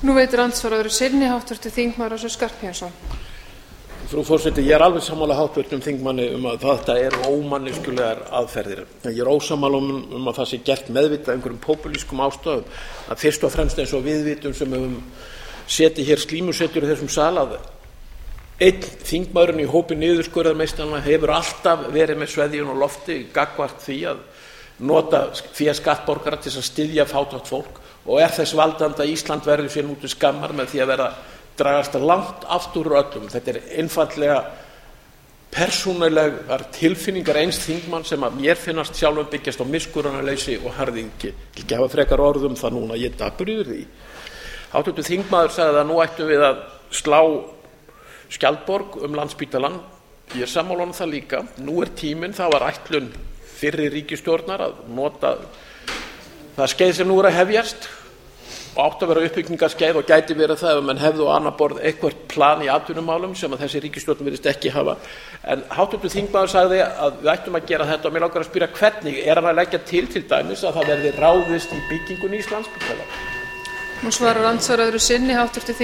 Nú veitir andsvar öðru sinni háttvirtur þingmaður Össur Skarphéðinsson. Frú forseti, ég alveg sammála háttvirtum þingmanni að þetta eru ómanneskjulegar aðferðir. Ég ósammála að það sé gert meðvitað einhverjum populískum ástæðum. Að fyrst og fremst eins og við vitum sem höfum setið hér slímusetjur í þessum sal að einn þingmaðurinn í hópi niðurskurðarmeistana hefur alltaf verið með sveðjun og lofti gagnvart því að nota fé skattborgara til að styðja fátækt fólk og þess valdandi að Ísland verður sér nú til skammar með því að vera dragast langt aftur úr öllum. Þetta einfaldlega persónulegar tilfinningar eins þingmann sem að mér finnast sjálfum byggjast á miskunnarleysi og harðingi. Ég ekki hafa frekar orðum það núna, ég dapur yfir því. Háttvirtur þingmaður sagði að nú ættum við að slá skjaldborg Landspítalann. Ég er sammála um það líka. Nú tíminn, það var ætlun fyrri ríkisstjórnar að nota það skeið sem nú að hefjast og átt að vera uppbyggingarskeið og gæti verið það ef menn hefðu á annað borð eitthvert plan í atvinnumálum sem að þessi ríkisstjórn virðist ekki hafa. En háttvirtur þingmaður sagði að við ættum að gera þetta og mér langar að spyrja hvernig hann að leggja til dæmis að það verði ráðist í byggingu nýs Landspítala. Nú svarar andsvar öðru sinni háttvirtur